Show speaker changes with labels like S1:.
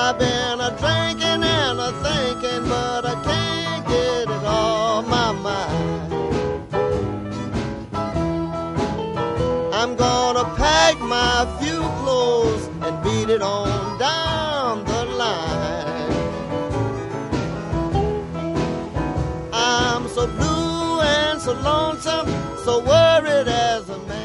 S1: I've been a drinking and a thinking, but I can't get it off my mind. I'm gonna pack my few clothes and beat it on down the line. I'm so blue and so lonesome, so worried as a man.